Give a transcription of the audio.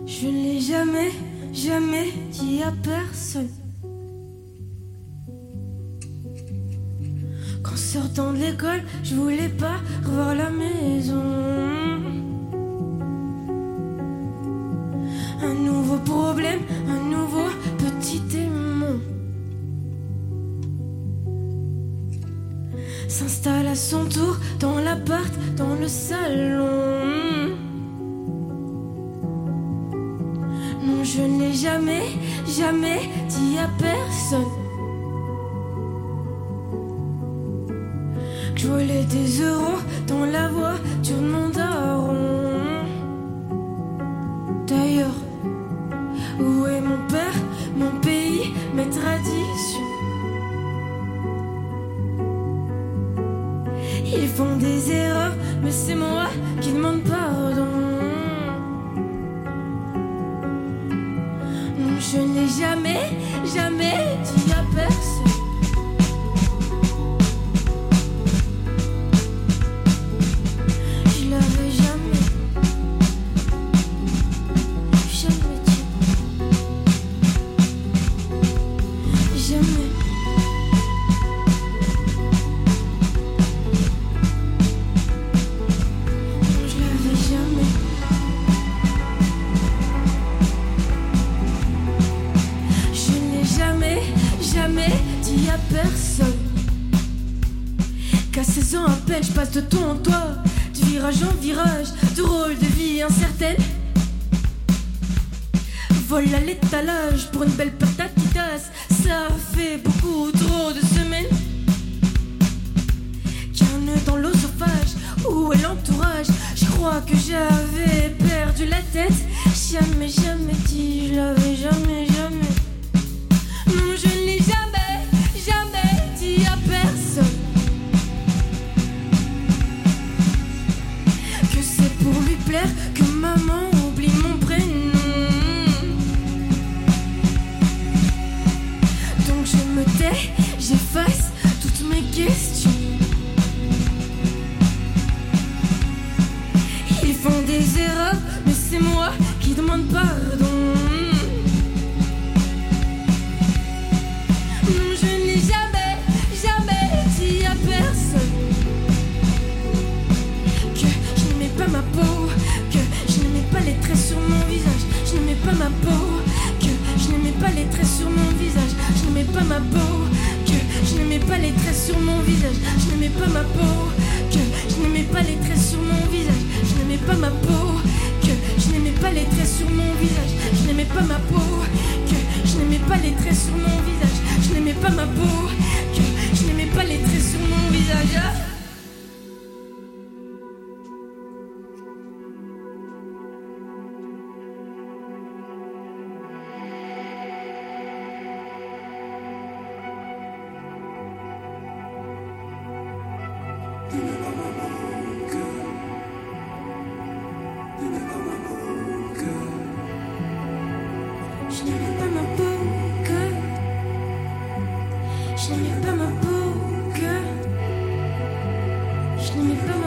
Je ne l'ai jamais, jamais dit à personne. Qu'en sortant de l'école, je voulais pas revoir la maison. Un nouveau problème, un nouveau petit démon s'installe à son tour dans l'appart, dans le salon. Non, je n'ai jamais, jamais dit à personne que je volais des euros dans la voiture de mon daron. D'ailleurs, où est mon père, mon pays, mes traditions? Ils font des erreurs, mais c'est moi qui demande pardon. Non, je n'ai jamais, jamais dit à personne je l'avais jamais, jamais dit. Jamais. Non, je l'avais jamais. Je n'ai jamais, jamais dit à personne qu'à 16 ans à peine je passe de ton en toi, de virage en virage, de rôle de vie incertaine. Vol à l'étalage pour une belle patatitas. Ça fait beaucoup trop de semaines qu'il y a un nœud dans l'osophage. Où est l'entourage? Je crois que j'avais perdu la tête. Jamais, jamais dit, je l'avais jamais, jamais. Non, je ne l'ai jamais, jamais dit à personne que c'est pour lui plaire que maman oublie mon prénom. Donc je me tais, j'efface toutes mes questions. Ils font des erreurs, mais c'est moi qui demande pardon. Non, je ne l'ai jamais, jamais dit à personne que je n'aimais pas ma peau, que je n'aimais pas les traits sur mon visage. Je n'aimais pas ma peau, que je n'aimais pas les traits sur mon visage. Je n'aimais pas ma peau, que je n'aimais pas les traits sur mon visage. Je n'aimais pas ma peau, que je n'aimais pas les traits sur mon visage. Je n'aimais pas ma peau, que je n'aimais pas les traits sur mon visage. Je n'aimais pas ma peau, que je n'aimais pas les traits sur mon visage. Je n'aimais pas ma peau, que je n'aimais pas les traits sur mon visage. Je n'aimais pas ma peau, que je n'aimais pas ma peau, que je n'aimais pas ma